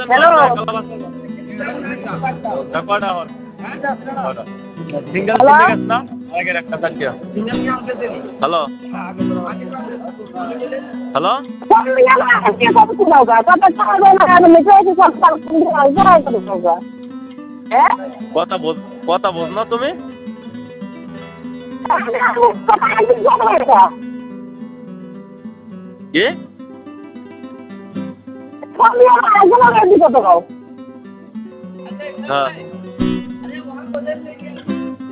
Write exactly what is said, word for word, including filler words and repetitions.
hello single hello single না আগের একটা চারটিয়া হ্যালো হ্যালো কথা বোঝ কথা বোঝ না তুমি কি হ্যাঁ